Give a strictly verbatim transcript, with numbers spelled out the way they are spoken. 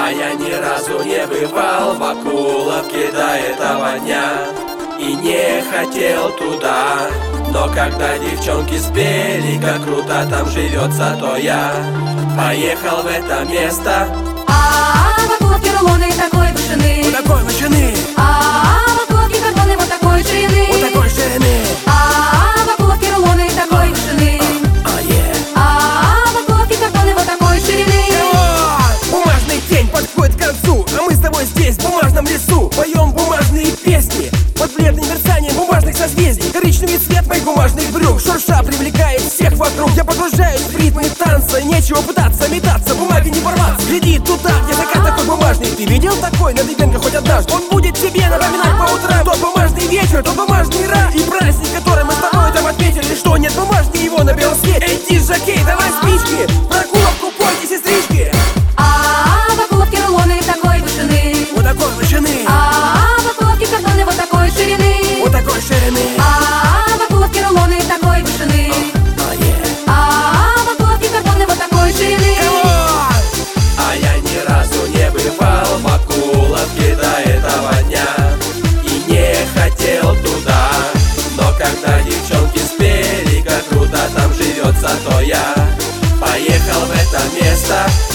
А я ни разу не бывал в Окуловке до этого дня и не хотел туда. Но когда девчонки спели, как круто там живется, то я поехал в это место. А в Окуловке рулоны такой вышины, Вот такой вышины, а в Окуловке картоны вот такой ширины, вот такой ширины. а в Окуловке рулоны такой вышины, А, е. а в Окуловке картоны вот такой ширины. Бумажный день подходит к концу, а мы с тобой здесь, в бумажном лесу, поем бумажные песни под бледным мерцанием бумажных созвездий. Коричневый цвет моих бумажных брюк шурша привлекает всех вокруг. Я погружаюсь в ритмы танца, нечего пытаться метаться, бумага не порваться. Гляди туда, где закат такой бумажный. Ты видел такой на Дыбенко хоть однажды? Он будет тебе напоминать по утрам тот бумажный вечер, тот бумажный рай и праздник, который мы с тобой там отметили. Что нет бумажки его на белом свете? Эй, дижакей, давай спички, про Окуловку пойте, сестрички. А в Окуловке рулоны такой вышины, Вот такой вышины, а в Окуловке картоны вот такой ширины, вот такой ширины. а в Окуловке рулоны такой вышины, А, е. а в Окуловке картоны вот такой ширины. А я ни разу не бывал в Окуловке до этого дня и не хотел туда. Но когда девчонки спели, как круто там живется, то я поехал в это место.